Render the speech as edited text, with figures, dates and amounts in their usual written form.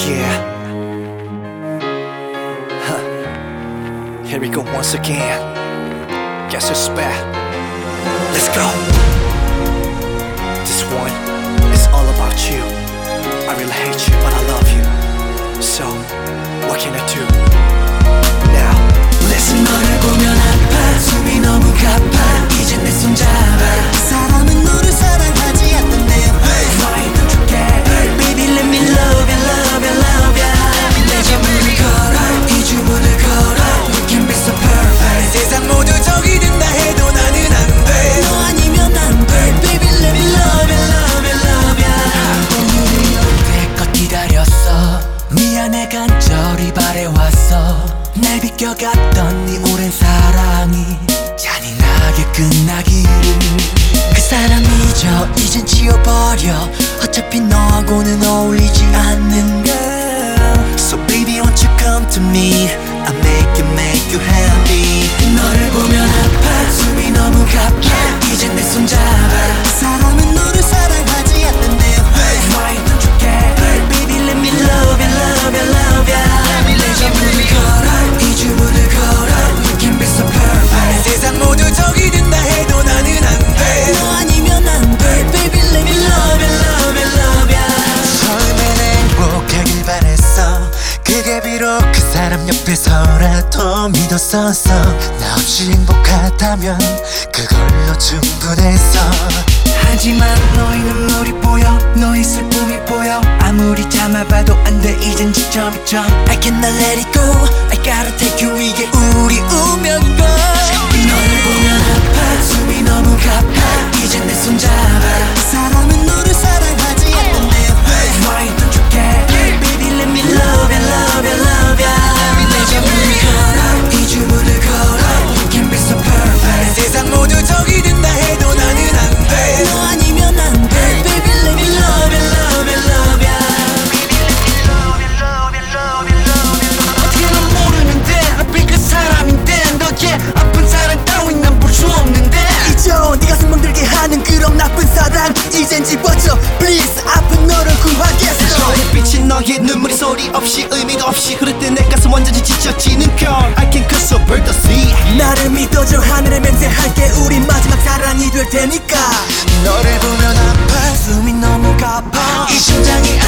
Yeah. Here we go once again. Guess who's back? Let's go. This one is all about you. I really hate you, but I love you. So, what can I do? Now, listen. 너를 보면 아파 숨이 너무 가파 이제 내 손 잡아 사람은 너를 사랑하지 않는데 Why don't you get it? Baby let me love you, love you, love you 내 주문을 걸어 이 주문을 걸어 We can be so perfect 세상 모두 적이 된다 해도 나는 안돼너 아니면 안돼 Baby let me love you, love you, love you 오늘은 여태껏 기다렸어 미안해 간절히 바래왔어 날 비껴갔던 네 오랜 사랑이 잔인하게 끝나기를 그 사람 잊어 이젠 지워버려 어차피 너하고는 어울리지 않는 girl So baby won't you come to me I'll make you happy 너를 보면 아파 숨이 너무 가파 이젠 내 손 잡아 사람은 너를 사랑하지 않는데 Why don't you get it Baby let me love you, love you, love you 내 주문을 걸어 이 주문을 걸어 You can be so perfect 세상 모두 적이 된다 해도 나는 안돼너 아니면 안돼 Baby let me love you, love you, love you 처음엔 행복하길 바랬어 그게 비록 그 사람 옆에서라도 믿었었어 나 없이 행복하다면 그걸로 충분했어 하지만 너의 눈물이 보여 너의 슬픔이 보여 아무리 참아봐도 안돼 이젠 지점이점 I cannot let it go I gotta take you 이게 우리 운명인걸 너를 보면 아파 숨이 너무 가파 이젠 내 손 잡아 사람은 너를 사랑하지 않는데 Why don't you get it Baby let me love you, love you, love you 내 주문을 걸어 이 주문을 걸어 You can be so perfect 세상 모두 적이 된다 해도 나는 안돼 너 아니면 안돼 Baby let me love you, love you, love you Baby let me love you, love you, love you, love you 어떻게 난 모르는데 앞에 그 사람인데 너의 아픈 사랑 따윈 난 볼 수 없는데 잊어 네 가슴 멍들게 하는 그런 나쁜 사랑 이젠 집어줘 Please 아픈 너를 구하겠어 너의 빛이 너의 눈물이 소리 없이 의미가 없이 흐를 때 내 가슴 완전히 지쳐지는 걸 I can cross over the sea 나를 믿어줘 하늘에 맹세할게 우리 마지막 사랑이 될 테니까 너를 보면 아파 숨이 너무 가파 이 심장이